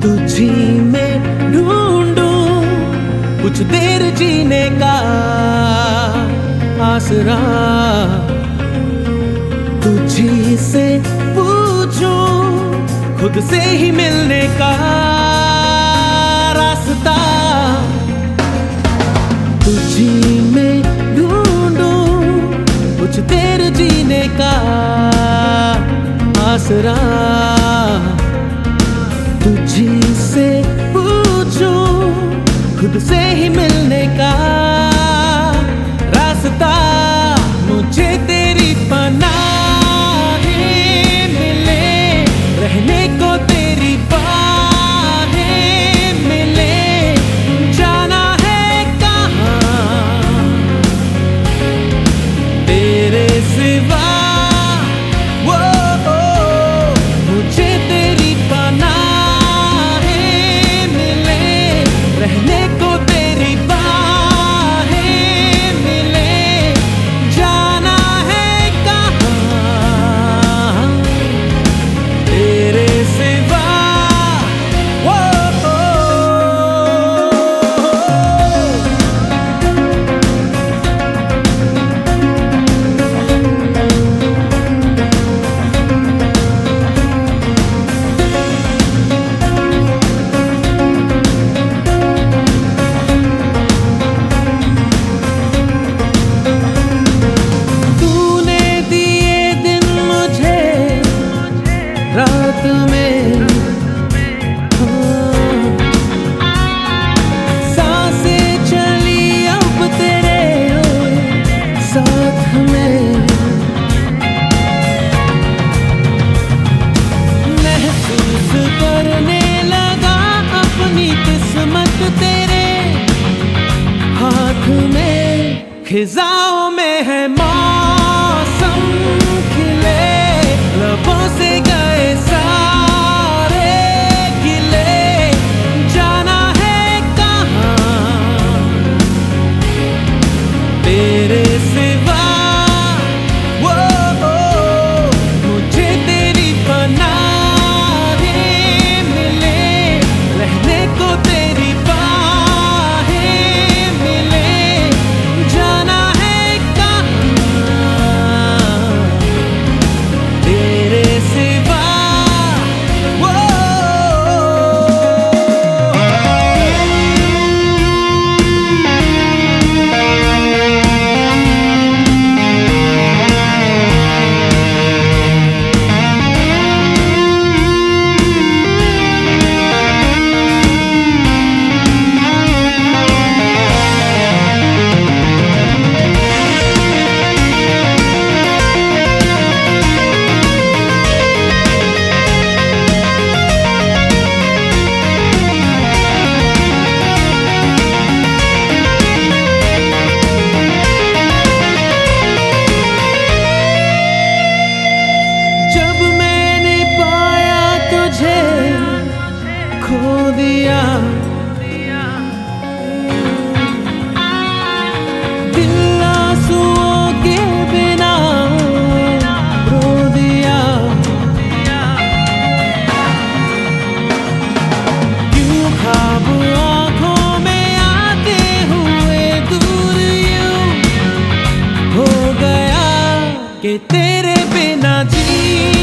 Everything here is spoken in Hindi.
तुझी में ढूंढूं कुछ देर जीने का आसरा, तुझी से पूछूं खुद से ही मिलने का रास्ता। तुझी में ढूंढूं कुछ देर जीने का आसरा, तुझी से पूछूं खुद से ही मिलने का रास्ता। मुझे तेरी पनाहें मिले, रहने को तेरी बाहें मिले, जाना है कहाँ तेरे सिवा। मुझे तेरी पनाहें मिले, रहने को तेरी बाहें मिले, जाना है कहाँ तेरे सिवा। रात में सांसें चली अब तेरे साथ में, महसूस करने लगा अपनी किस्मत तेरे हाथ में। खिजाओं में है मौसम खिले, लबों से गए सारे गिले, जाना है कहाँ तेरे सिवा। मुझे तेरी पनाहें मिले, रहने को तेरी बाहें मिले, जाना है कहाँ तेरे सिवा। खो दिया दिल आंसुओं के बिना रो दिया। क्यों ख्वाब आँखों में आते हुए दूर यूं हो गया कि तेरे बिना जी